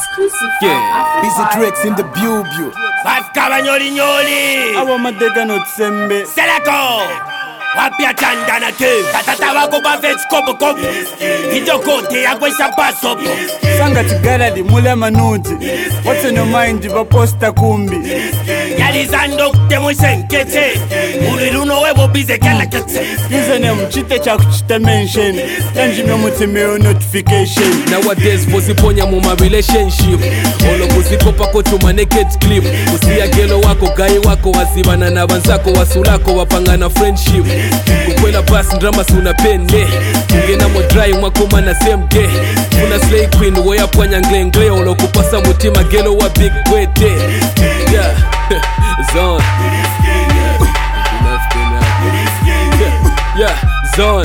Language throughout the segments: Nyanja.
Exclusive. Yeah. Busy tricks in the bubu. Vaskava nyoli nyoli. Awa madega no tsembe. Seleko. Wapia chandana ke. Tatata wako bafetch kopo kopo. Video kote ya kwesha pasopo. Sanga tigala di mule manuti. What's in your mind va posta kumbi. Yalizando kutemu senkete. Uliluno webo bize kala kete. Username chite cha kuchita mention. Yanjime mutimeo notification. Nowadays poziponya muma relationship. Olo kuzikopa kochuma naked clip. Usia gelo wako gai wako wazibana na banzako wasulako wapangana friendship. Kukwela basi drama suna pende. Ungena mo dry mwakoma na same day. Una slay queen woya pwanya nglengle. Olo kupasa mutima gelo wa big wete. Yeah, zone. Yeah, zone.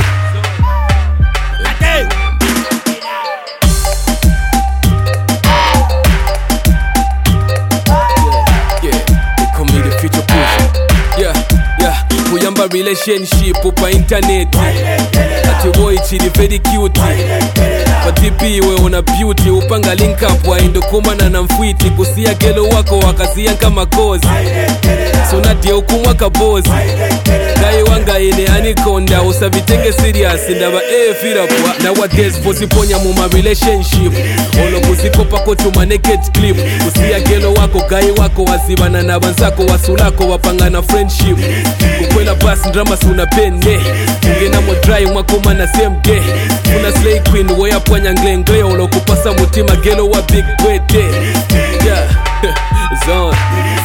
Kuyamba relationship upa internet. Ati boy chidi very cute. Patipi we una beauty. Upanga link up wa indo kumana na mfwiti. Kusia gelo wako wakazia kama kozi. Sonati ya ukumwa kabozi. Gai wanga ine anikonda. Usavitenge serious indaba fira kwa. Nowadays poziponya muma relationship. Olo kuzikopa kochuma naked clip. Kusia gelo wako gai wako wazibana na banzako wasulako wapangana friendship. Kukwela basi drama suna pende. Ungena mo dry mwakoma na same day. Una slay queen woya pwanya nglengle. Olo kupasa mutima gelo wa big wete. Yeah, zone.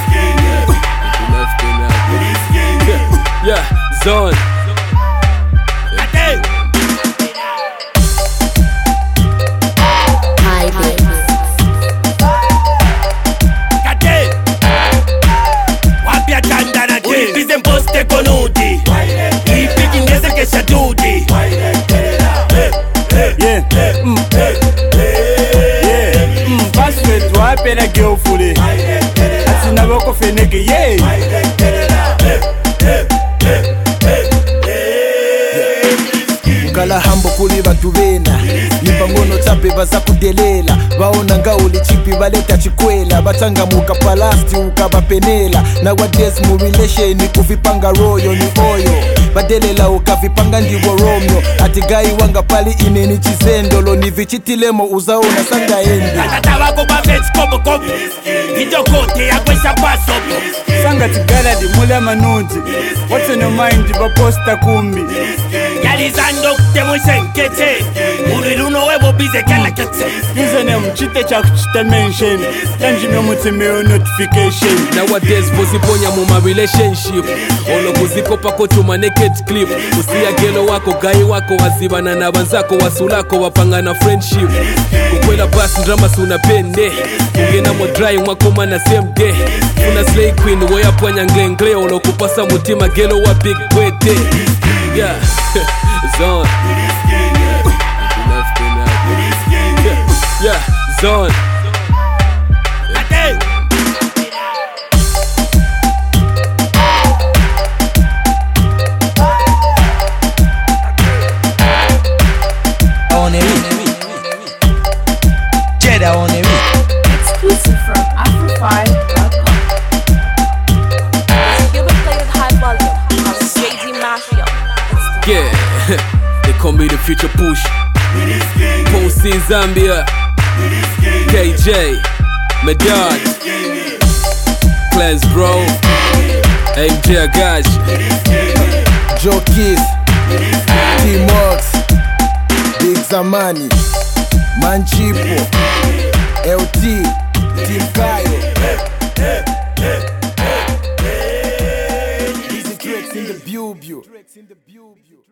Yeah, zone. Wapia chandana ke. Ulipize mposte konuti. Ipiki ngeze kesha duti. Yeah. Password wapela girlfriend. Ati naboko feneke yeah. Kala hambo kuli bantu bena. Nipangono tape baza kudelela. Baona nga uli chipi baleta chikwela. Batanga muka palasti ukabapenela. Nowadays mu relation ni kuvipanga royo ni oyo. Badelela ukavipanga ndiwo Romeo. Ati gai wanga pali ineni chizendolo. Ni vichitilemo uzaona sanga endi. Tatata wako bafetch kopo kopo. Video kote ya kwesha pasopo. Sanga tigala di mule manuti. What's in your mind va posta kumbi. Yalizando kutemu senkete. Uliluno webo bize kala kete. Username chite cha kuchita mention. Yanjime mutimeo notification. Nowadays poziponya muma relationship. Olo kuzikopa kochuma naked clip. Usia gelo wako gai wako wazibana na banzako wasulako wapangana friendship. Kukwela basi drama suna pende. Ungena mo dry mwakoma na same day. Una slay queen woya pwanya nglengle. Olo kupasa mutima gelo wa big wete. Yeah, zone. Yeah, zone. On it. Jeda on it. Exclusive from Afro5.com. You've been playing at high volume. I'm JD Mafia. Yeah, they call me the future push. Post in Zambia. KJ, Medard, Clans Bro, MJ Agash, Joe Kiss, T-Mox, Big Zamani, Manchipo, LT, Team Kayo. Busy tricks in the bubu.